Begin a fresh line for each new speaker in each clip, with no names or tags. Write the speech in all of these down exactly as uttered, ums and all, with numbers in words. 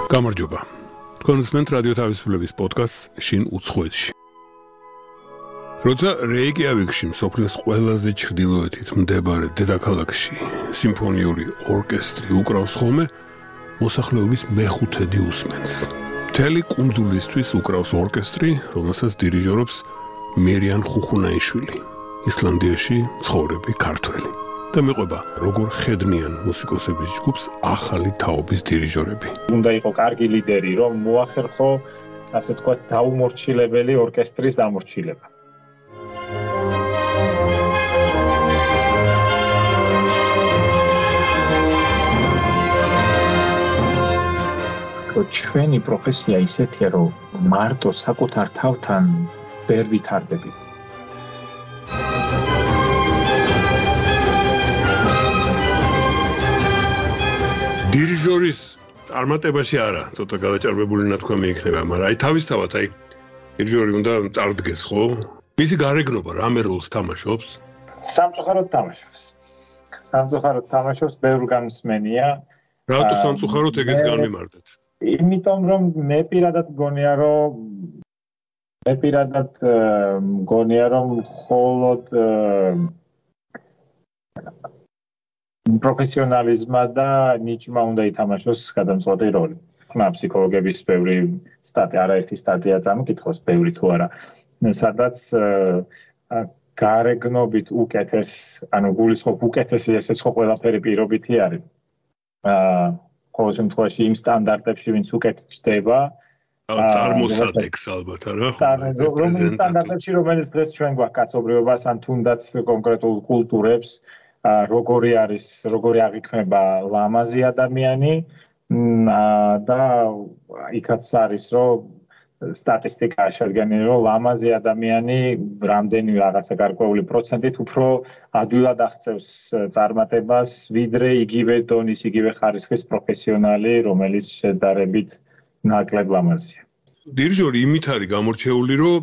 გამარჯობა. თქვენ უსმენთ რადიო თავისუფლების პოდკასტს შინ უცხოეთში. როცა რეიკიავიკში, მსოფლიოს ყველაზე ჩრდილოეთით მდებარე დედაქალაქში, სიმფონიური ორკესტრი უკრავს ხოლმე, მოსახლეობის მეხუთედი უსმენს. მთელი კუნძულისთვის უკრავს ორკესტრი, რომელსაც დირიჟორობს მერიან ხუხუნაიშვილი, ისლანდიაში მცხოვრები ქართველი. და მიყვება, როგორ ხედნიან მუსიკოსების ჯგუფს ახალი თაობის დირიჟორები.
უნდა იყო კარგი ლიდერი, რომ მოახერხო, ასე ვთქვათ, დაუმორჩილებელი ორკესტრის დამორჩილება. ჩვენი პროფესია ისეთია, რომ მარტო საკუთარ თავთან ვერ ვითარდები.
დირიჟორის წარმატებაში არა, ცოტა გადაჭარბებული ნათქვამი იქნება, მაგრამ აი თავისთავად აი დირიჟორი უნდა წარდგეს, ხო? მისი გარეგნობა რამე როლს თამაშობს?
სამწუხაროდ თამაშობს. სამწუხაროდ თამაშობს, ბევრ გამსმენია.
რატო სამწუხაროდ ეგეთ განმემართეთ?
იმიტომ რომ მე პირადად გონია, რომ მე პირადად გონია, რომ მხოლოდ პროფესიონალიზმა და ნიჭმა უნდა ითამაშოს გადამწყვეტი როლი. ხმა ფსიქოლოგების ბევრი სტატია, არაერთი სტატია წამიკითხოს, ბევრი თუ არა. სადაც გარეგნობით უკეთეს, ანუ გულისხმობ უკეთესი ესეც ხო ყველაფერი პირობითი არის. აა ყოველ შემთხვევაში იმ სტანდარტებში, ვინც უკეთ ჩდება,
წარმოსატექს ალბათ არა?
რომელი სტანდარტებში, რომელიც დღეს ჩვენ გვაქვს კაცობრიობას, ან თუნდაც კონკრეტულ კულტურებს, როგორი არის, როგორი აღიქმება ლამაზი ადამიანი და იქაც არის, რომ სტატისტიკა შედგენილი, რომ ლამაზი ადამიანი რამდენი რაღაცა გარკვეული პროცენტით უფრო ადვილად აღწევს წარმატებას, ვიდრე იგივე დონის, იგივე ხარისხის პროფესიონალი, რომელიც შედარებით ნაკლებ ლამაზია.
დირიჟორი იმით არის გამორჩეული, რომ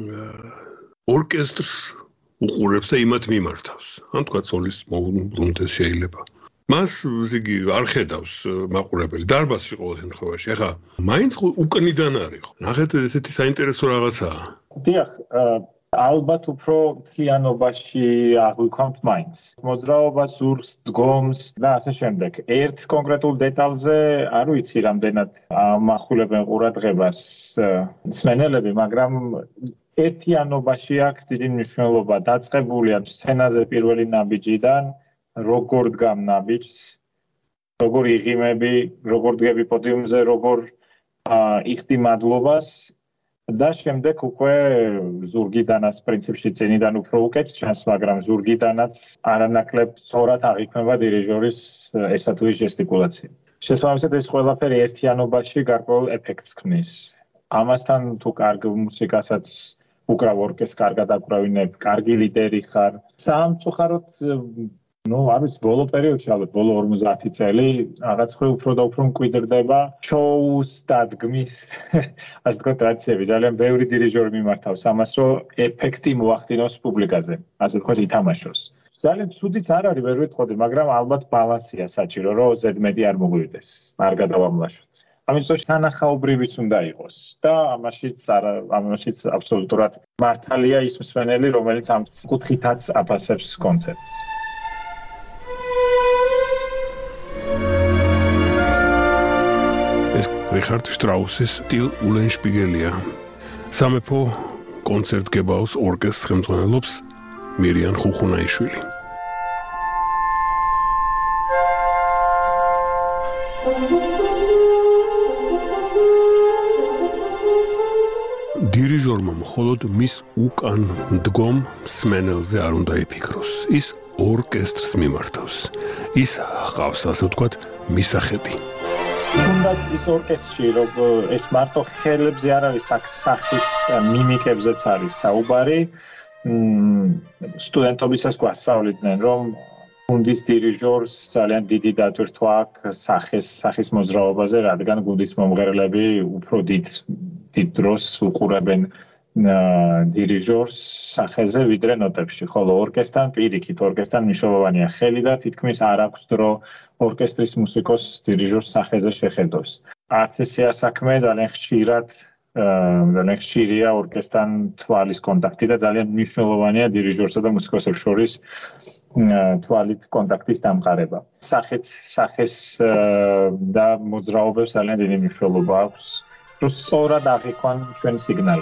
ორკესტრს უყურებს და იმათ მიმართავს. ან თქვა სოლის მოუნდეს შეიძლება. მას იგი არ ხედავს მაყურებელი დარბაზში ყოველ შემთხვევაში. ეხლა მაინც უკნიდან არის ხო? ნახეთ ესეთი საინტერესო რაღაცაა.
დიახ, ალბათ უფრო მთლიანობაში აღვიქვამთ მაინც. მოძრაობა სურს, დგომს და ასე შემდეგ. ერთ კონკრეტულ დეტალზე არ ვიცი რამდენად ამახვილებენ ყურადღებას მსმენელები, მაგრამ ერთიანობაში აქვს დიდი მნიშვნელობა. დაწყებულია სცენაზე პირველი ნაბიჯიდან, როგორ დგამ ნაბიჯს, როგორ იღიმები, როგორ დგები პოდიუმზე, როგორ იხდი მადლობას და შემდეგ უკვე ზურგიდანაც პრინციპში წინიდან უფრო უკეთ ჩანს, მაგრამ ზურგიდანაც არანაკლებ სწორად აღიქმება დირიჟორის ესა თუ ის ჟესტიკულაცია. შესაბამისად ეს ყველაფერი ერთიანობაში გარკვეულ ეფექტს ქმნის. ამასთან თუ კარგ მუსიკასაც უკრავ ორკესტრს, კარგად აკრავინებ, კარგი ლიდერი ხარ. სამწუხაროდ, ნუ არ ვიცი, ბოლო პერიოდში, ალბათ ბოლო ორმოცდაათი წელი, რაღაც ხრი უფრო და უფრო მკვიდრდება შოუს დადგმის, ასე ვთქვათ, ტრადიციები. ძალიან ბევრი დირიჟორი მიმართავს ამას, რომ ეფექტი მოახდინოს პუბლიკაზე, ასე ვთქვათ, ითამაშოს. ძალიან ცუდიც არ არის, ვერ ვიტყოდი, მაგრამ ალბათ ბალანსია საჭირო, რომ ზედმეტი არ მოგვივიდეს, არ გადავამლაშოთ. ამიტომ სანახაობრივიც უნდა იყოს და ამაშიც არა, ამაშიც აბსოლუტურად მართალია ის მსმენელი, რომელიც ამ კუთხითაც აფასებს კონცერტს.
ეს რიხარდ შტრაუსის სტილ ულენშპიგელია. სამეფო კონცერტგებაოს ორკესტრს ხელმძღვანელობს მერიან ხუხუნაიშვილი. დირიჟორმა მხოლოდ მის უკან მდგომ მსმენელზე არ უნდა იფიქროს. ის ორკესტრს მიმართავს. ის ჰყავს, ასე ვთქვათ, მისახედი.
თუნდაც ის ორკესტრში, რომ ეს მარტო ხელებზე არ არის, სახის მიმიკებზეც არის საუბარი. სტუდენტობისას გვასწავლიდნენ, რომ გუნდის დირიჟორს ძალიან დიდი დატვირთვა აქვს სახის სახის მოძრაობაზე, რადგან გუნდის მომღერლები უფრო დიდ დიდ დროს უყურებენ დირიჟორს სახეზე ვიდრე ნოტებში, ხოლო ორკესტრთან პირიქით, ორკესტრთან მნიშვნელოვანია ხელი და თითქმის არ აქვს დრო ორკესტრის მუსიკოს დირიჟორს სახეზე შეხედოს. არც ესეა საქმე, ძალიან ხშირად ძალიან ხშირია ორკესტრთან თვალის კონტაქტი და ძალიან მნიშვნელოვანია დირიჟორსა და მუსიკოსებს შორის თვალით კონტაქტის დამყარება. სახეც სახეს და მოძრაობებს ძალიან დიდი მნიშვნელობა აქვს, რომ სწორად აღიქვან ჩვენი სიგნალი.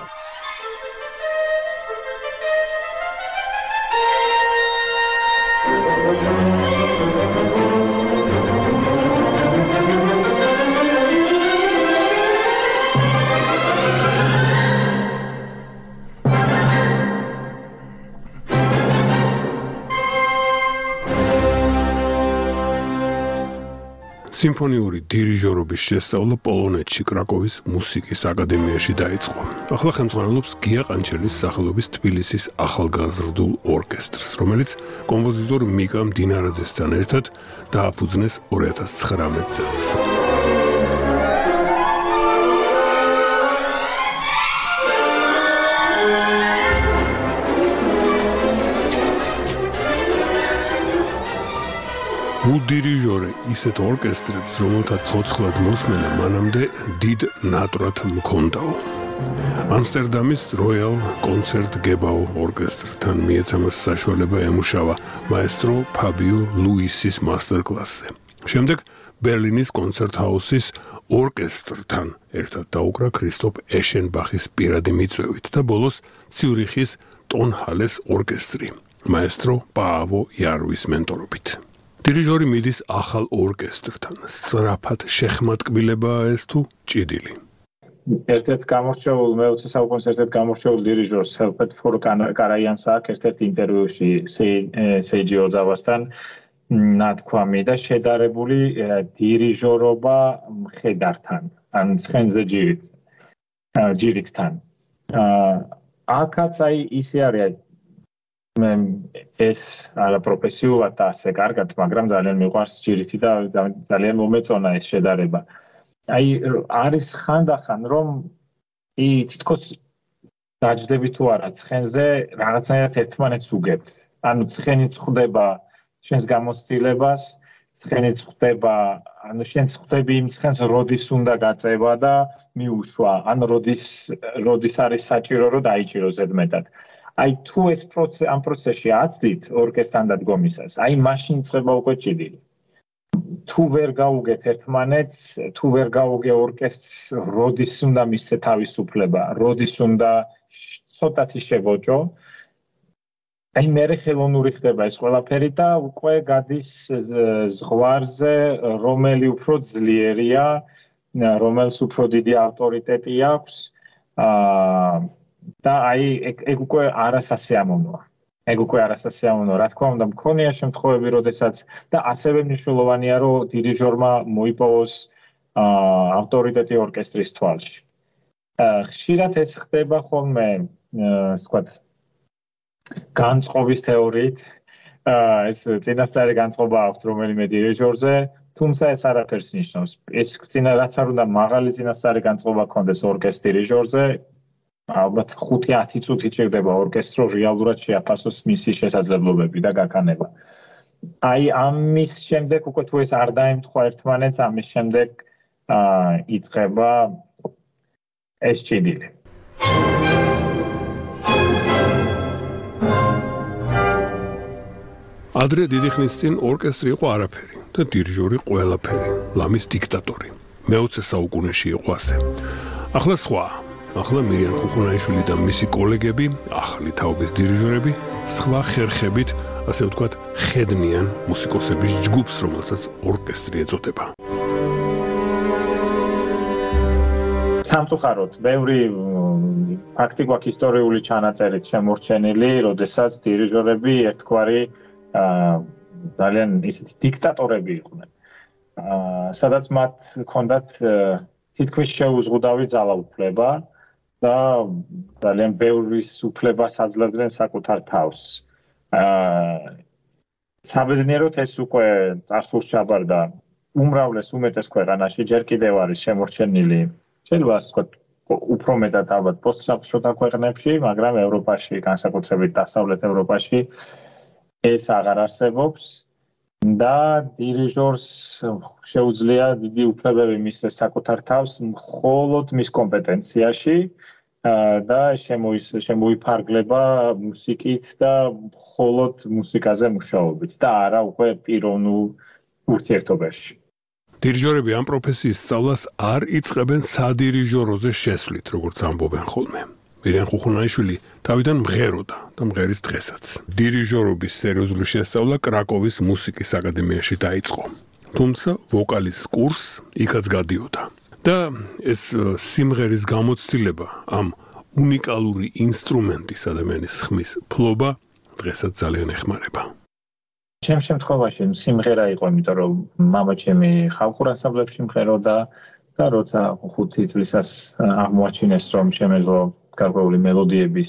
სიმფონიური დირიჟორობის შესწავლა პოლონეთში კრაკოვის მუსიკის აკადემიაში დაიწყო. ახლა ხელმძღვანელობს გია ყანჩელის სახელობის თბილისის ახალგაზრდულ ორკესტრს, რომელიც კომპოზიტორ მიკა მდინარაძესთან ერთად დააფუძნეს ორი ათას ცხრამეტ წელს. უდირიჟორი ისეთ ორკესტრებს, რომელთა ცოცხლად მოსმენა მანამდე დიდ ნატრად მქონდაო. ამსტერდამის როიალ კონცერტ გებაო ორკესტრთან მიეცა მას საშუალება ემუშავა მაესტრო ფაბიო ლუისის მასტერკლასზე. შემდეგ ბერლინის კონცერტ ჰაუსის ორკესტრთან ერთად დაუკრა ქრისტოფ ეშენბახის პირადი მიწვევით და ბოლოს ციურიხის ტონჰალეს ორკესტრი მაესტრო პაავო იარვის მენტორობით. დირიჟორი მიდის ახალ ორკესტრთან. სწრაფად შეხმატკბილებაა ეს თუ ჭიდილი?
ერთ-ერთ გამორჩეულ მეოცე საუკუნეში ერთ-ერთ გამორჩეულ დირიჟორს ჰელფეტ ფორ კარაიანს აქვს ერთ-ერთ ინტერვიუში სეიჯი ოზავასთან ნათქვამი და შედარებული დირიჟორობა მხედართან, ან ცხენზე ჯირით, ჯირითთან. აქაც აი ისე არის მე ეს არა პროფესიულად და ასე კარგად, მაგრამ ძალიან მიყვარს ჯირითი და ძალიან მომეწონა ეს შედარება. აი არის ხანდახან რომ ი თითქოს დაჯდები თუ არა ცხენზე რაღაცნაირად ერთმანეთს უგებთ. ანუ ცხენიც ხვდება შენს გამოცდილებას, ცხენიც ხვდება, ანუ შენც ხვდები იმ ცხენს როდის უნდა გაწევა და მიუშვა, ან როდის როდის არის საჭირო რომ დაიჭირო ზედმეტად. აი თუ ეს პროცესი ამ პროცესში აცდით ორკესტრთან დადგომისას, აი მაშინ იწყება უკვე ჭიდილი. თუ ვერ გაუგეთ ერთმანეთს, თუ ვერ გაუგე ორკესტრს, როდის უნდა მისცე თავისუფლება, როდის უნდა ცოტათი შევოჭო, აი მერე ხელოვნური ხდება ეს ყველაფერი და უკვე გადის ზღვარზე, რომელი უფრო ძლიერია, რომელს უფრო დიდი ავტორიტეტი აქვს, აა და აი ეგ უკვე არასასიამოვნოა. ეგ უკვე არასასიამოვნოა. რა თქმა უნდა, მქონია შემთხვევები, როდესაც და ასევე მნიშვნელოვანია, რომ დირიჟორმა მოიპოვოს ავტორიტეტი ორკესტრის თვალში. ხშირად ეს ხდება ხოლმე, ასე ვთქვათ, განწყობის თეორიით. ეს წინასწარი განწყობა აქვს რომელიმე დირიჟორზე, თუმცა ეს არაფერს ნიშნავს. ეს წინა რაც არ უნდა მაღალი წინასწარი განწყობა ქონდეს ორკესტრის დირიჟორზე, ალბათ ხუთი ათი წუთი ჭირდება ორკესტრო რეალურად შეაფასოს მისი შესაძლებლობები და გაქანება. აი ამის შემდეგ უკვე თუ ეს არ დაემთხვა ერთმანეთს, ამის შემდეგ აა იწყება ეს ჭიდილი.
ადრე დიდი ხნის წინ ორკესტრი იყო არაფერი და დირიჟორი ყველაფერი, ლამის დიქტატორი. მეოცე საუკუნეში იყო ასე. ახლა სხვა ახლა მირიან ხუხუნაიშვილი და მისი კოლეგები, ახალი თაობის დირიჟორები, სხვა ხერხებით, ასე ვთქვათ, ხედნიან მუსიკოსების ჯგუფს, რომელსაც ორკესტრი ეწოდება.
სამწუხაროდ, ბევრი ფაქტი გვაქვს ისტორიული ჩანაწერით შემორჩენილი, როდესაც დირიჟორები ერთგვარი ძალიან ისეთი დიქტატორები იყვნენ. სადაც მათ ჰქონდათ თითქმის შეუზღუდავი ძალაუფლება და ძალიან ბევრის უფლებას აძლევდნენ საკუთარ თავს. აა საბედნიეროდ ეს უკვე წარსულს ჩაბარდა უმრავლეს უმეტეს ქვეყანაში, ჯერ კიდევ არის შემორჩენილი, შეიძლება ასე ვთქვათ, უფრო მეტად ალბათ პოსტსაბჭოთა ქვეყნებში, მაგრამ ევროპაში, განსაკუთრებით დასავლეთ ევროპაში ეს აღარ არსებობს. და დირიჟორს შეუძლია დიდი უფლებები მისცეს საკუთარ თავს მხოლოდ მის კომპეტენციაში და შემოიფარგლება მუსიკით და მხოლოდ მუსიკაზე მუშაობით და არა უკვე პიროვნულ ურთიერთობაში.
დირიჟორები ამ პროფესიის სწავლას არ იწყებენ სადირიჟოროზე შესვლით, როგორც ამბობენ ხოლმე. მირიან ხუხუნაიშვილი თავიდან მღეროდა და მღერის დღესაც. დირიჟორობის სერიოზული შესწავლა კრაკოვის მუსიკის აკადემიაში დაიწყო. თუმცა ვოკალის კურსს იქაც გადიოდა. და ეს სიმღერის გამოცდილება, ამ უნიკალური ინსტრუმენტის ადამიანის ხმის ფლობა დღესაც ძალიან ეხმარება.
ჩემ შემთხვევაში სიმღერა იყო, იმიტომ რომ მამაჩემი ხალხურ ანსამბლებში მღეროდა და როცა ხუთი წლისას აღმოაჩინეს, რომ შემეძლო გარკვეული მელოდიების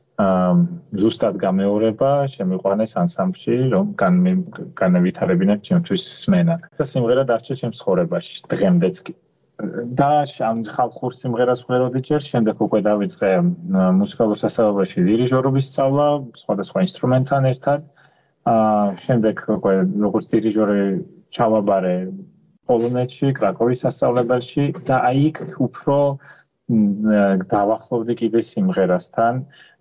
ზუსტად გამეორება, შემიყვანეს ანსამბლში, რომ განევითარებინათ ჩემთვის სმენა. და სიმღერა დარჩა ჩემს ცხოვრებაში, დღემდეც კი. და ამ ხალხურ სიმღერას ვღეროდი ჯერ, შემდეგ უკვე დავიწყე მუსიკალურ სასწავლებელში დირიჟორობის სწავლა, სხვადასხვა ინსტრუმენტთან ერთად. შემდეგ უკვე როგორც დირიჟორი ჩავაბარე პოლონეთში, კრაკოვის სასწავლებელში და აი იქ უფრო დავახლოვდი კიდე სიმღერასთან.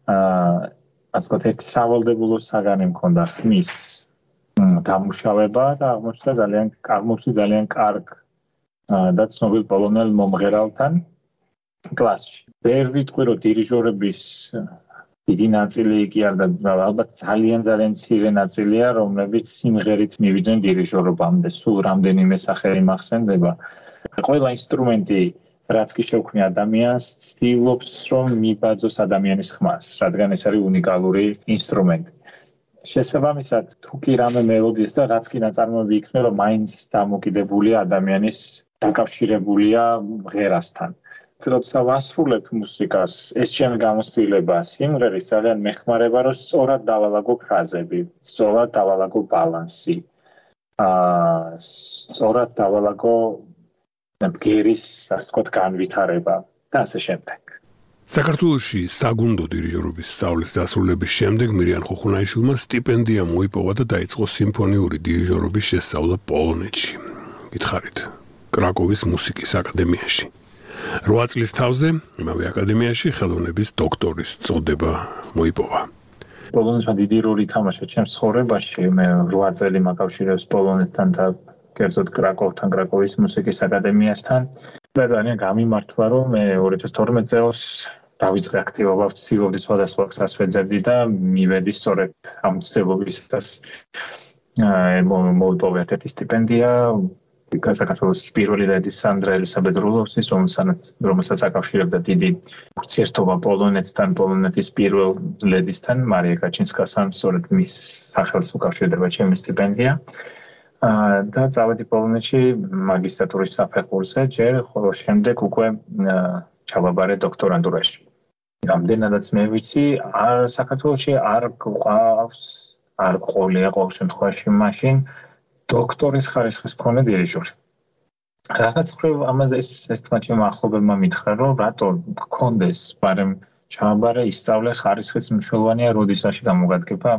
ასე ვთქვათ, ერთი სავალდებულო საგანი მქონდა ხმის დამუშავება და აღმოჩნდა ძალიან აღმოჩნდა ძალიან კარგ და ცნობილ პოლონელ მომღერალთან კლასში. ვერ ვიტყვი, რომ დირიჟორების დიდი ნაწილი კი არ და ალბათ ძალიან ძალიან მცირე ნაწილია, რომლებიც სიმღერით მივიდნენ დირიჟორობამდე. სულ რამდენიმე სახელი მახსენდება. ყველა ინსტრუმენტი რაც კი შეუქმნია ადამიანს, ცდილობს რომ მიბაძოს ადამიანის ხმას, რადგან ეს არის უნიკალური ინსტრუმენტი. შესაბამისად, თუ კი რამე მელოდიას და რაც კი ნაწარმოები იქნება, რომ მაინც დამოკიდებულია ადამიანის დაკავშირებულია მღერასთან. როცა ვასრულებ მუსიკას, ეს ჩემი გამოცდილება სიმღერის ძალიან მეხმარება, რომ სწორად დავალაგო ფრაზები, სწორად დავალაგო ბალანსი, აა სწორად დავალაგო ბგერის, ასე ვთქვათ, განვითარება და ასე შემდეგ.
საქართველოში საგუნდო დირიჟორობის სწავლის დასრულების შემდეგ მირიან ხუხუნაიშვილმა სტიპენდია მოიპოვა და დაიწყო სიმფონიური დირიჟორობის შესწავლა პოლონეთში. გითხარით, კრაკოვის მუსიკის აკადემიაში. რვა წლის თავზე იმავე აკადემიაში ხელოვნების დოქტორის წოდება მოიპოვა.
პოლონეთმა დიდი როლი ითამაშა ჩემს ცხოვრებაში. მე რვა წელი მაკავშირებს პოლონეთთან და კერძოდ კრაკოვთან, კრაკოვის მუსიკის აკადემიასთან. და ძალიან გამიმართლა, რომ მე ორი ათას თორმეტ წელს დავიწყე აქტივობა, ვცდილობდი სხვადასხვა გზას ვეძებდი და მივედი სწორედ ამ ცდილობისას. მოვიპოვე ერთ-ერთი სტიპენდია საქართველოს პირველი ლედის სანდრა ელისაბედ რულოვსის, რომელსაც აკავშირებდა დიდი ურთიერთობა პოლონეთთან, პოლონეთის პირველ ლედისთან, მარია კაჩინსკასთან, სწორედ მის სახელს უკავშირდება ჩემი სტიპენდია. და წავედი პოლონეთში მაგისტრატურის საფეხურზე, ჯერ ხოლო შემდეგ უკვე ჩავაბარე დოქტორანტურაში. რამდენადაც მე ვიცი, არ საქართველოში არ გვყავს, არ ყოლია ყოველ შემთხვევაში მაშინ დოქტორის ხარისხის მქონე დირიჟორი. რაღაც მხრივ ამაზე ეს ერთმანეთში მახლობელმა მითხრა, რომ რატო გქონდეს, მაგრამ ჩავაბარე, ისწავლე, ხარისხის მნიშვნელოვანია, როდის რაში გამოგადგება,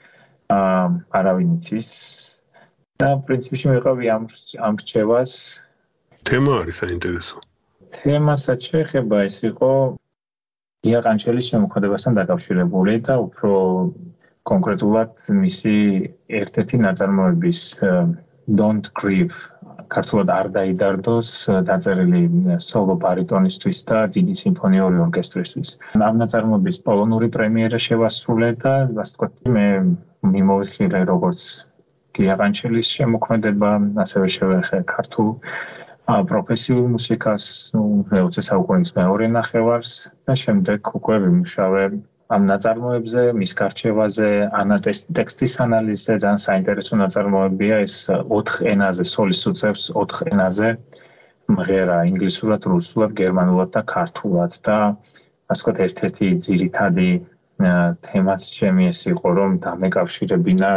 არავინ იცის. და პრინციპში მიყავი ამ ამ რჩევას.
თემა არის საინტერესო.
თემასაც შეეხება, ეს იყო დიაყანჩელის შემოქმედებასთან დაკავშირებული და უფრო კონკრეტულად მისი ერთ-ერთი ნაწარმოების Don't Grieve, ქართულად არ დაიდარდოს, დაწერილი სოლო ბარიტონისთვის და დიდი სიმფონიური ორკესტრისთვის. ამ ნაწარმოების პოლონური პრემიერა შევასრულე და ასე ვთქვათ, მე მიმოვიხილე როგორც დიაყანჩელის შემოქმედება, ასევე შევეხე ქართულ პროფესიულ მუსიკას, მეოცე საუკუნის მეორე ნახევარს და შემდეგ უკვე ვიმუშავე ამ ნაწარმოებზე, მის გარჩევაზე, ტექსტის ანალიზზე. ძალიან საინტერესო ნაწარმოებია, ეს ოთხ ენაზე, სოლის უწევს ოთხ ენაზე, მღერა ინგლისურად, რუსულად, გერმანულად და ქართულად და ასე ვთქვათ, ერთ-ერთი ძირითადი თემაც ჩემი ეს იყო, რომ დამეკავშირებინა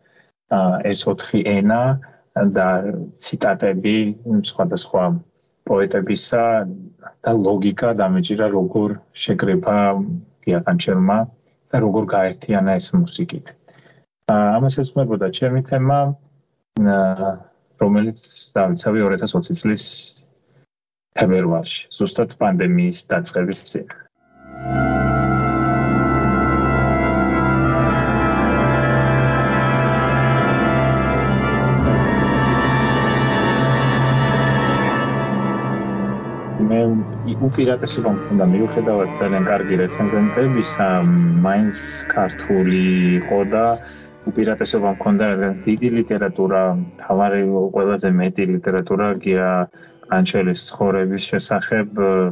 ეს ოთხი ენა და ციტატები სხვადასხვა პოეტებისა და ლოგიკა დამეჭირა როგორ შეკრება დიაყანჩელმა და როგორ გაერთიანა ეს მუსიკით. ამას ესმებოდა ჩემი თემა რომელიც დავიცავი ორი ათას ოცი წლის თებერვალში, ზუსტად პანდემიის დაწყების წინ. მე უპირატესობა მქონდა მიუხედავად ძალიან კარგი რეცენზენტებისა, მაინც ქართული იყო და უპირატესობა მქონდა დიდი ლიტერატურა, თავარი ყველაზე მეტი ლიტერატურა გია ყანჩელის ცხოვრების შესახებ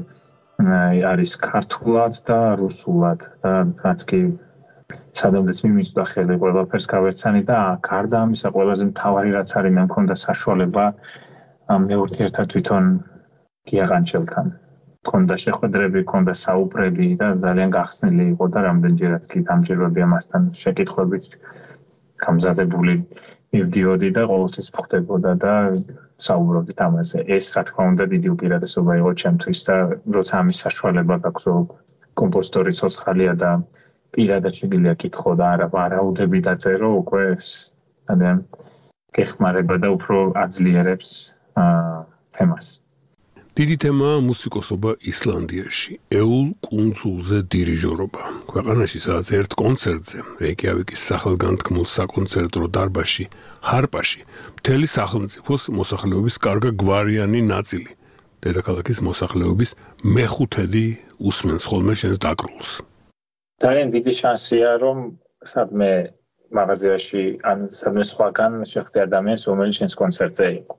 არის ქართულად და რუსულად და რაც კი სადამდეც მიმიწვდა ხელი ყველაფერს გავერცანი და გარდა ამისა ყველაზე მთავარი რაც არის მე მქონდა საშუალება მე ურთიერთად თვითონ გია ყანჩელთან მქონდა შეხვედრები, მქონდა საუბრები და ძალიან გახსნილი იყო და რამდენჯერაც კი დამჯერები ამასთან შეკითხვებით გამზადებული მივდიოდი და ყოველთვის ვხვდებოდა და საუბრობდით ამაზე. ეს რა თქმა უნდა დიდი უპირატესობა იყო ჩემთვის და როცა ამის საშუალება გაქვს კომპოზიტორი ცოცხალია და პირადად შეგიძლია კითხო და არა ვარაუდები დაწერო, უკვე ძალიან გეხმარება და უფრო აძლიერებს თემას.
დიდი თემაა მუსიკოსობა ისლანდიაში, ეულ კუნძულზე დირიჟორობა. ქვეყანაში სადაც ერთ კონცერტზე, რეიკიავიკის სახელგანთქმულ საკონცერტო დარბაზში, ჰარპაში, მთელი სახელმწიფოს მოსახლეობის კარგა გვარიანი ნაწილი, დედაქალაქის მოსახლეობის მეხუთედი უსმენს ხოლმე შენს დაკრულს.
ძალიან დიდი შანსია, რომ სადმე მაღაზიაში ან სადმე სხვაგან შეხვდე ადამიანს, რომელიც შენს კონცერტზე იყო.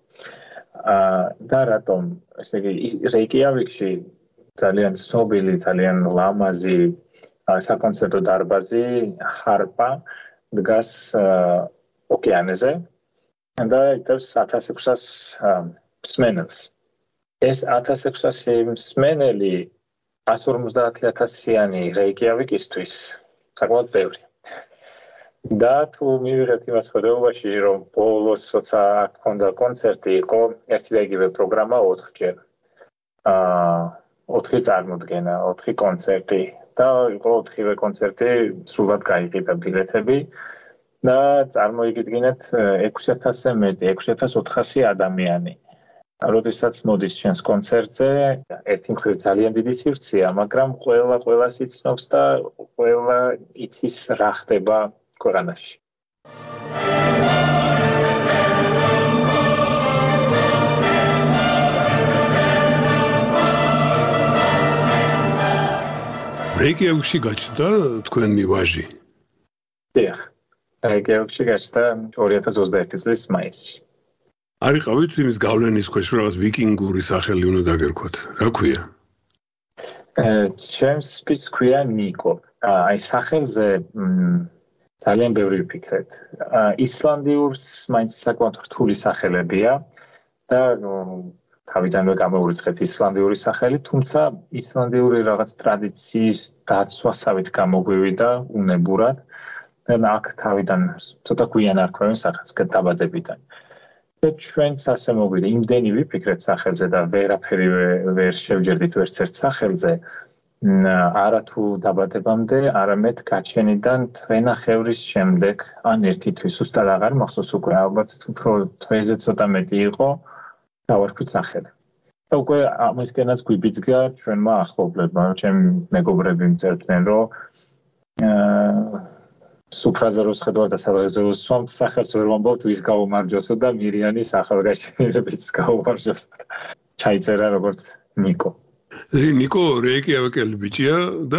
და რატომ ესე იგი რეიკიავიკში ძალიან ცნობილი, ძალიან ლამაზი საკონცერტო დარბაზი ჰარპა დგას ოკეანეზე და იტევს ათას ექვსას მსმენელს. ეს ათას ექვსასი მსმენელი ათას ორმოცდაათი ათასიანი რეიკიავიკისთვის საკმაოდ ბევრი. და თუ მივიღეთ იმას ხედავაში, რომ ბოლოს როცა ჰქონდა კონცერტი, იყო ერთი და იგივე პროგრამა ოთხჯერ. აა ოთხი წარმოდგენა, ოთხი კონცერტი და იყო ოთხივე კონცერტი სრულად გაიყიდა ბილეთები და წარმოიგიდგინეთ ექვსი ათასზე მეტი, ექვსი ათას ოთხასი ადამიანი. როდესაც მოდის ჩვენს კონცერტზე, ერთი მხრივ ძალიან დიდი სივრცეა, მაგრამ ყველა ყველას იცნობს და ყველა იცის რა ხდება ქვეყანაში.
რეიკიავიკში გაჩნდა თქვენი ვაჟი?
დიახ, რეიკიავიკში გაჩნდა ორი ათას ოცდაერთი წლის მაისში.
არ იყავით იმის გავლენის ქვეშ, რომ რაღაც ვიკინგური სახელი უნდა დაგერქვათ. რა ქვია?
ჩემს სპიცს ქვია ნიკო. აი სახელზე ძალიან ბევრი ვფიქრეთ. ისლანდიურს მაინც საკმაოდ რთული სახელებია და თავიდანვე გამოურიცხეთ ისლანდიური სახელი, თუმცა ისლანდიური რაღაც ტრადიციის დაცვასავით გამოგვივიდა უნებურად და აქ თავიდან ცოტა გვიან არქვევენ სახელს დაბადებიდან. და ჩვენც ასე მოგვიდა, იმდენი ვიფიქრეთ სახელზე და ვერაფერი ვერ შევჯერდით ვერც ერთ სახელზე. არა თუ დაბადებამდე, არამედ გაჩენიდან თვენახევრის შემდეგ, ან ერთი თვის უსტად აღარ მახსოვს უკვე, ალბათ უფრო თვეზე ცოტა მეტი იყო, დავარქვით სახელი. და უკვე ამისკენაც გვიბიძგა ჩვენმა ახლობლებმა, ჩემი მეგობრები მწერდნენ, რომ სუფრაზე როს ხედავ და სადღეზე ვსვამ სახელს ვერ ვამბობთ, ვის გაუმარჯოსო და მირიანის ახალგაზრდების გაუმარჯოსო. ჩაიწერა როგორც ნიკო.
ნიკო რეიკიავიკელი ბიჭია და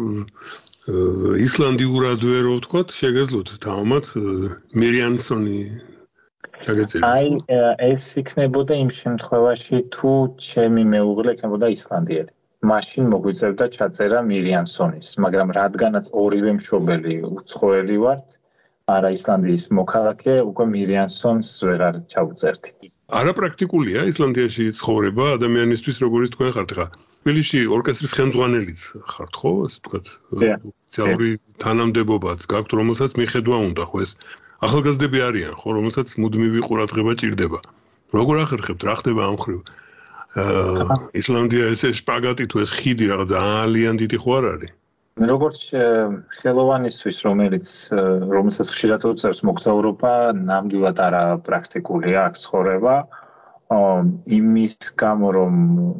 ისლანდიურად ვერ ვთქვათ, შეგეძლოთ თავმად მირიანსონი ჩაგეწერეთ.
აი ეს იქნებოდა იმ შემთხვევაში, თუ ჩემი მეუღლე იქნებოდა ისლანდიელი. მაშინ მოგვიწევდა ჩაწერა მირიანსონის, მაგრამ რადგანაც ორივე მშობელი უცხოელი ვართ, არა ისლანდიის მოქალაქე, უკვე მირიანსონს ვეღარ ჩავწერდი.
არაპრაქტიკულია ისლანდიაში ცხოვრება ადამიანისთვის, როგორც თქვენ ხართ ხა. თბილისში ორკესტრის ხელმძღვანელიც ხართ, ხო, ასე ვთქვათ. ოფიციალური თანამდებობაც გაქვთ, რომელსაც მიხედვა უნდა, ხო ეს ახალგაზრდები არიან, ხო, რომელსაც მუდმივი ყურადღება ჭირდება. როგორ ახერხებთ, რა ხდება ამ ხრივ? ისლანდია ესე შპაგატი თუ ეს ხიდი რაღაც ძალიან დიდი ხო არ არის?
როგორც ხელოვანისთვის, რომელიც რომელსაც ხშირად უწევს მოგზაურობა, ნამდვილად არა პრაქტიკულია აქ ცხოვრება. იმის გამო, რომ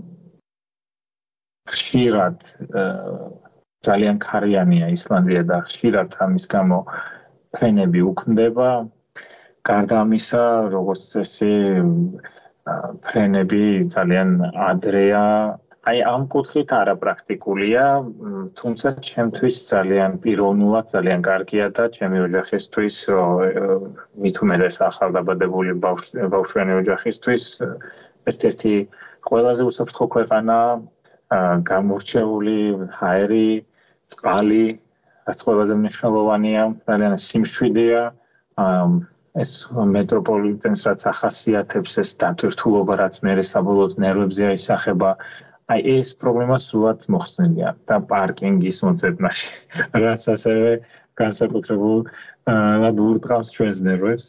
ხშირად ძალიან ქარიანია ისლანდია და ხშირად ამის გამო ფრენები უქმდება. გარდა ამისა, როგორც წესი, ფრენები ძალიან ადრეა. აი ამ კუთხით არა პრაქტიკულია, თუმცა ჩემთვის ძალიან პიროვნულად ძალიან კარგია და ჩემი ოჯახისთვის, მით უმეტეს ახალდაბადებული ბავშვიანი ოჯახისთვის ერთ-ერთი ყველაზე უსაფრთხო ქვეყანა, გამორჩეული ჰაერი, წყალი, რაც ყველაზე მნიშვნელოვანია, ძალიან სიმშვიდეა. ეს მეტროპოლიტენს რაც ახასიათებს ეს დატვირთულობა, რაც მერე საბოლოოდ ნერვებზე აისახება, აი ეს პრობლემა სულად მოხსნილია და პარკინგის მოძებნაში, რაც ასევე განსაკუთრებულად ურტყავს ჩვენს ნერვებს.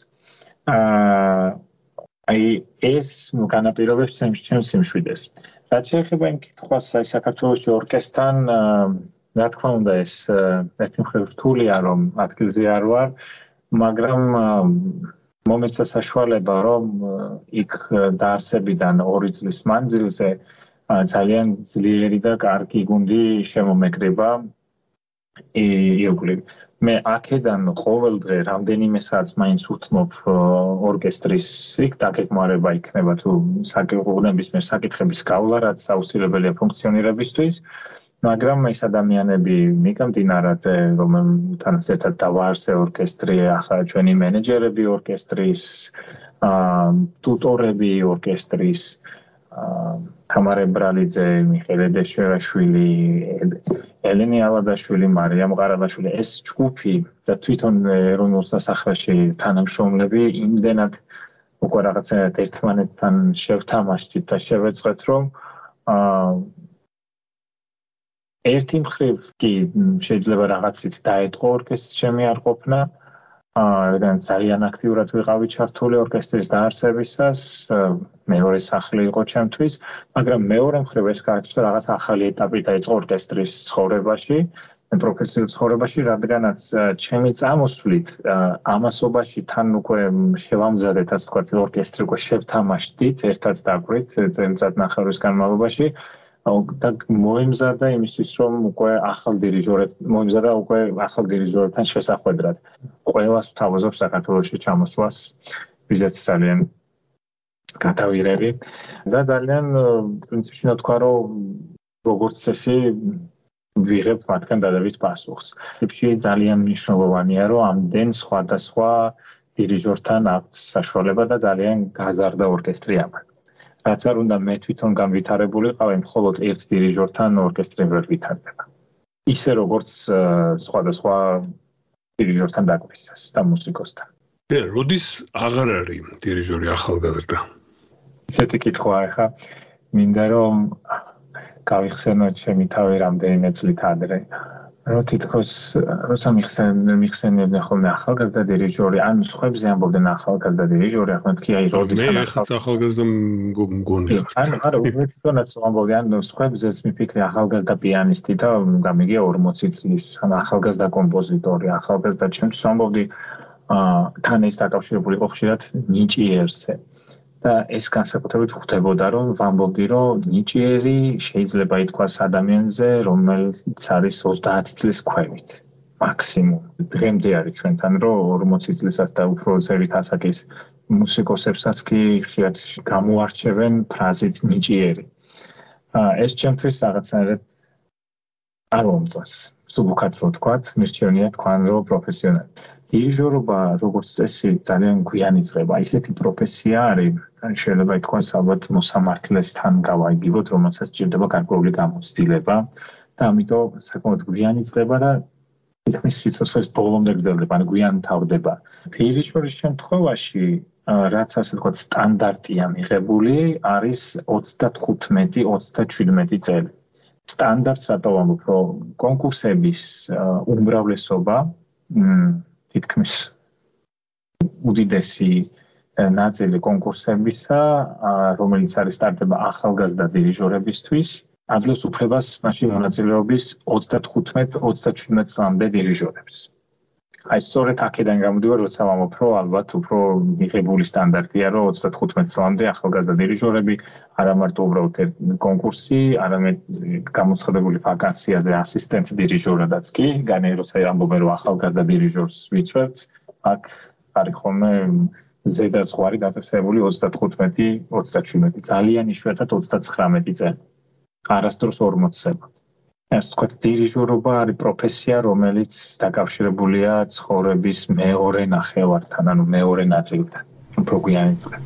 აი ეს განაპირობებს ჩემს სიმშვიდეს. რაც შეეხება იმ კითხვას, აი საქართველოში ორკესტრთან, რა თქმა უნდა, ეს ერთი მხრივ რთულია, რომ ადგილზე არ ვარ, მაგრამ მომეცა საშუალება, რომ იქ დაარსებიდან ორი წლის მანძილზე ძალიან ძლიერი და კარგი გუნდი შემომეკრება ირგვლივ. მე აქედან ყოველ დღე რამდენიმე საათს მაინც ვუთმობ ორკესტრის იქ დაგეგმარება იქნება თუ საკითხების საკითხების გავლა, რაც აუცილებელია ფუნქციონირებისთვის. მაგრამ ეს ადამიანები მიკა მდინარაძე, რომელთანაც ერთად დავაარსე ორკესტრი, ახლა ჩვენი მენეჯერები ორკესტრის, ტუტორები ორკესტრის, თამარ ებრალიძე, მიხეილ ედეშევაშვილი, ელენე ალადაშვილი, მარიამ ყარაბაშვილი, ეს ჯგუფი და თვითონ ეროვნულ სასახლეში თანამშრომლები იმდენად უკვე რაღაცნაირად ერთმანეთთან შევთამაშდით და შევეწყეთ, რომ ერთი მხრივ კი შეიძლება რაღაცით დაეტყო ორკესტრის შემიარყოფნა, რადგან ძალიან აქტიურად ვიყავი ჩართული ორკესტრის დაარსებისას, მეორე სახლი იყო ჩემთვის, მაგრამ მეორე მხრივ ეს გააჩნდა რაღაც ახალი ეტაპი დაიწყო ორკესტრის ცხოვრებაში, პროფესიულ ცხოვრებაში, რადგანაც ჩემი წამოსვლით ამასობაში თან უკვე შევამზადეთ, ასე ვთქვათ, ორკესტრი უკვე შევთამაშდით, ერთად დაგვით წელიწად ნახევრის განმავლობაში. და მოიმზადა იმისთვის, რომ უკვე ახალ დირიჟორად, მოიმზადა უკვე ახალ დირიჟორთან შესახვედრად. ყველას ვთავაზობ საქართველოში ჩამოსვლას, ვიზაც ძალიან გადავირები და ძალიან პრინციპში თქვა, რომ როგორც წესი ვიღებ მათგან დადებით პასუხს. პრინციპში ძალიან მნიშვნელოვანია, რომ ამდენ სხვადასხვა დირიჟორთან აქვს საშუალება და ძალიან გაზარდა ორკესტრი ამან. რაც არ უნდა მე თვითონ განვითარებული ყავი, მხოლოდ ერთ დირიჟორთან ორკესტრი ვერ ვითარდება. ისე როგორც სხვადასხვა დირიჟორთან დაგვისას და მუსიკოსთან.
და როდის აღარ არის დირიჟორი ახალგაზრდა?
ესეთი კითხვაა ხა. მინდა რომ გავიხსენოთ ჩემი თავი რამდენიმე წლით ადრე. რომ თითქოს როცა მიხსენებდნენ ხოლმე ახალგაზრდა დირიჟორი, ან სხვებზე ამბობდნენ ახალგაზრდა დირიჟორი, ახლა თქვი აი როდის
მე ახალგაზრდა მგონი ვარ.
ან არა, უბრალოდ ამბობდნენ, ან სხვებზეც მიფიქრე ახალგაზრდა პიანისტი და გამიგია ორმოცი წლის, ან ახალგაზრდა კომპოზიტორი, ახალგაზრდა ჩემთვის ამბობდი თან ეს დაკავშირებული იყო ხშირად ნიჭიერზე. და ეს განსაკუთრებით ხვდებოდა, რომ ვამბობდი, რომ ნიჭიერი შეიძლება ითქვას ადამიანზე, რომელიც არის ოცდაათი წლის ქვევით, მაქსიმუმ. დღემდე არის ჩვენთან, რომ ორმოცი წლისაც და უფრო ზევით ასაკის მუსიკოსებსაც კი ხშირად გამოარჩევენ ფრაზით ნიჭიერი. ეს ჩემთვის რაღაცნაირად არ მომწონს. სუბუქად რო ვთქვათ, მირჩევნია თქვან, რომ პროფესიონალი. დირიჟორობა, როგორც წესი, ძალიან გვიანი წება. ისეთი პროფესია არის, შეიძლება ითქვას, ალბათ მოსამართლესთან გავაიგივოთ, რომელსაც სჭირდება გარკვეული გამოცდილება და ამიტომ საკმაოდ გვიანი წება და თითქმის სიცოცხლის ბოლომდე გრძელდება, ან გვიან მთავრდება. დირიჟორის შემთხვევაში, რაც ასე ვთქვათ, სტანდარტია მიღებული, არის ოცდათხუთმეტი ოცდაჩვიდმეტი წელი. სტანდარტს რატო ვამბობ, რომ კონკურსების უმრავლესობა თითქმის უდიდესი ნაწილი კონკურსებისა, რომელიც არის სტარტება ახალგაზრდა დირიჟორებისთვის, აძლევს უფლებას მასში მონაწილეობის ოცდათხუთმეტ ოცდაჩვიდმეტ წლამდე დირიჟორებს. აი სწორედ აქედან გამოდივარ, როცა ვამბობ, რომ ალბათ უფრო მიღებული სტანდარტია, რომ ოცდათხუთმეტ წლამდე ახალგაზრდა დირიჟორები არა მარტო უბრალოდ კონკურსი, არამედ გამოცხადებული ვაკანსიაზე ასისტენტ დირიჟორადაც კი, განე როცა ამბობენ, რომ ახალგაზრდა დირიჟორს ვიცვევთ, აქ არის ხოლმე ზედაზღვარი დაწესებული ოცდათხუთმეტი ოცდაჩვიდმეტი, ძალიან იშვიათად ოცდაცხრამეტი წელი. არასდროს ორმოცებად. ეს თქვა დირიჟორობა არის პროფესია, რომელიც დაკავშირებულია ცხოვრების მეორე ნახევართან, ანუ მეორე ნაწილთან. უფრო გვიანი წლები.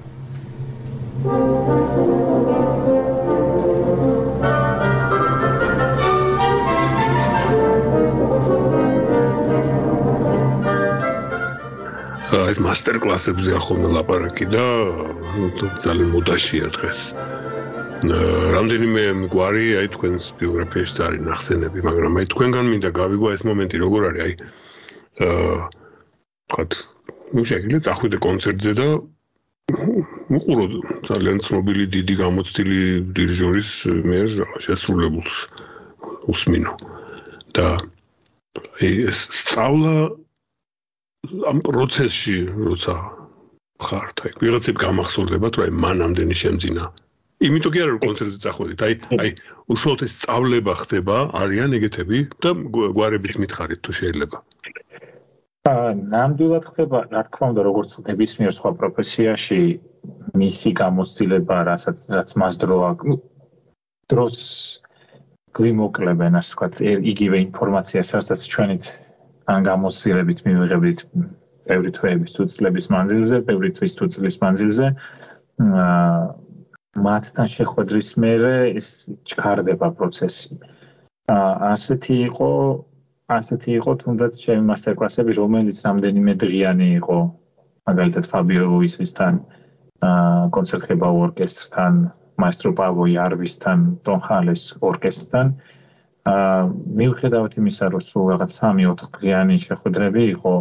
ეს მასტერ კლასებზე ახლა ლაპარაკი და ძალიან მოდაშია დღეს. რამდენიმე გვარი აი თქვენს ბიოგრაფიაში არის ნახსენები, მაგრამ აი თქვენგან მინდა გავიგო ეს მომენტი როგორ არის, აი აა თქვათ, ნუ შეგიძლიათ წახვიდე კონცერტზე და უყურო ძალიან ცნობილი დიდი გამოცდილი დირიჟორის მიერ შესრულებულს უსმინო და ეს სწავლა ამ პროცესში როცა ხართ, აი ვიღაცებ გამახსოვდებათ, რომ აი მან ამდენი შემძინა. იმიტომ კი არა რომ კონცერტზე წახვედით, აი აი უშუალოდ ეს სწავლება ხდება, არიან ეგეთები და გვარებით მითხარით თუ შეიძლება.
აა ნამდვილად ხდება, რა თქმა უნდა, როგორც ნებისმიერ სხვა პროფესიაში მისი გამოცდილება, რასაც რაც მას დრო დროს გვიმოკლებენ, ასე ვთქვათ, იგივე ინფორმაციას, რასაც ჩვენით ან გამოცდილებით მივიღებთ ბევრი თვეების თუ წლების მანძილზე, ბევრი თვის თუ წლის მანძილზე. აა მათთან შეხვედრის მერე ეს ჩქარდება პროცესი. ასეთი იყო, ასეთი იყო თუნდაც ჩემი მასტერ კლასები, რომელიც რამდენიმე დღიანი იყო, მაგალითად ფაბიო ლუისისთან, კონცერტებაუ ორკესტრთან, მაესტრო პავლო იარვისთან, დონ ჰალეს ორკესტრთან. მიუხედავად იმისა, რომ სულ რაღაც სამი ოთხ დღიანი შეხვედრები იყო,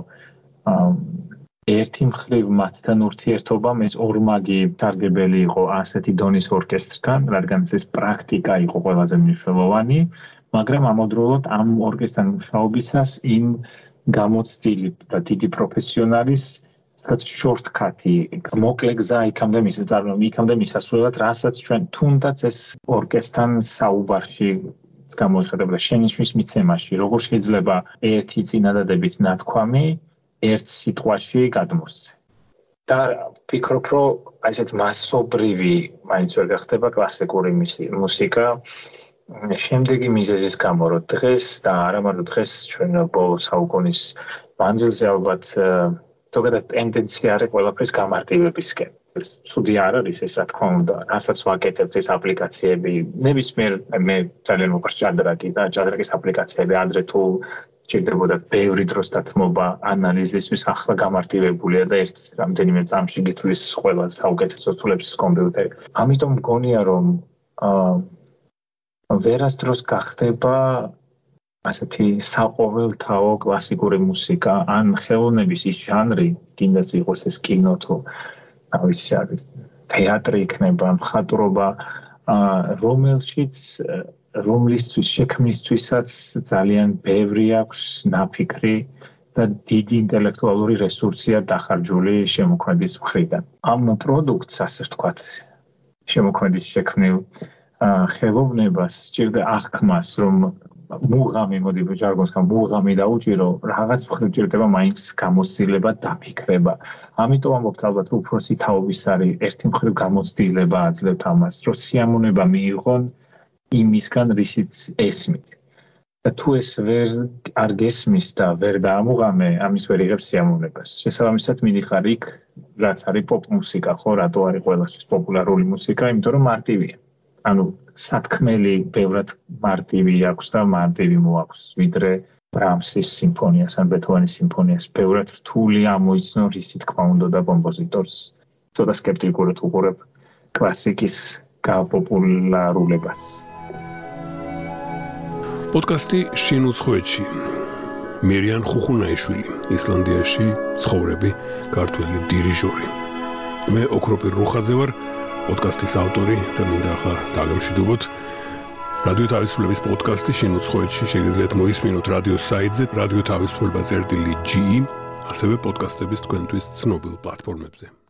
ერთი მხრივ მათთან ურთიერთობამ ეს ორმაგი სარგებელი იყო ასეთი დონის ორკესტრთან, რადგან ეს პრაქტიკა იყო ყველაზე მნიშვნელოვანი, მაგრამ ამავდროულად ამ ორკესტრთან მუშაობისას იმ გამოცდილი და დიდი პროფესიონალის, ასე შორტკატი, მოკლე გზა იქამდე მისი წარმოება, იქამდე მისასვლელად, რასაც ჩვენ თუნდაც ეს ორკესტრთან საუბარში გამოიხატებოდა შენიშვნის მიცემაში, როგორ შეიძლება ერთი წინადადებით ნათქვამი ერთ სიტყვაში გადმოსცე. და ვფიქრობ, რომ აი ესეთ მასობრივი მაინც ვერ გახდება კლასიკური მუსიკა შემდეგი მიზეზის გამო, რომ დღეს და არა მარტო დღეს ჩვენ ბოლო საუკუნის მანძილზე ალბათ ზოგადად ტენდენცია არის ყველაფრის გამარტივებისკენ. ცუდი არ არის ეს, რა თქმა უნდა, რასაც ვაკეთებთ ეს აპლიკაციები, ნებისმიერ მე ძალიან მოყარს ჭადრაკი და ჭადრაკის აპლიკაციები ადრე თუ ჭირდებოდა ბევრი დროს დათმობა ანალიზისთვის, ახლა გამარტივებულია და ერთ რამდენიმე წამში გითვლის ყველა საუკეთესო თულებს კომპიუტერი. ამიტომ მგონია, რომ ვერასდროს გახდება ასეთი საყოველთაო კლასიკური მუსიკა, ან ხელოვნების ის ჟანრი, კიდაც იყოს ეს კინო თუ ავიცი არის თეატრი იქნება, მხატვრობა, რომელშიც რომლისთვის შექმნისთვისაც ძალიან ბევრი აქვს ნაფიქრი და დიდი ინტელექტუალური რესურსია დახარჯული შემოქმედის მხრიდან. ამ პროდუქტს, ასე ვთქვათ, შემოქმედის შექმნილ ხელოვნებას სჭირდა აღქმას, რომ მუღამი მოდი ჟარგონსგან მუღამი დაუჭირო, რაღაც მხრივ ჭირდება მაინც გამოცდილება, დაფიქრება. ამიტომ ამბობთ ალბათ უფროსი თაობის არის ერთი მხრივ გამოცდილება აძლევთ ამას, რომ სიამონება მიიღონ იმისგან, რისიც ესმით. და თუ ეს ვერ არ გესმის და ვერ დაამუღამე, ამის ვერ იღებს სიამოვნებას. შესაბამისად მიდიხარ იქ, რაც არის პოპ მუსიკა, ხო, რატო არის ყველასთვის პოპულარული მუსიკა, იმიტომ რომ მარტივია. ანუ სათქმელი ბევრად მარტივი აქვს და მარტივი მოაქვს, ვიდრე ბრამსის სიმფონიას ან ბეთჰოვენის სიმფონიას. ბევრად რთული ამოიცნო რისი თქმა უნდა და კომპოზიტორს. ცოტა სკეპტიკურად უყურებ კლასიკის გაპოპულარულებას.
პოდკასტი შინ უცხოეთში. მერიან ხუხუნაიშვილი, ისლანდიაში ცხოვრები, ქართველი დირიჟორი. მე ოქროპირ რუხაძე ვარ, პოდკასტის ავტორი და მინდა ახლა დაგემშვიდობოთ. რადიო თავისუფლების პოდკასტი შინუცხოვეთში შეგიძლიათ მოისმინოთ რადიოს საიტზე რადიო თავისუფლება წერტილი ჯი, ასევე პოდკასტების თქვენთვის ცნობილ პლატფორმებზე.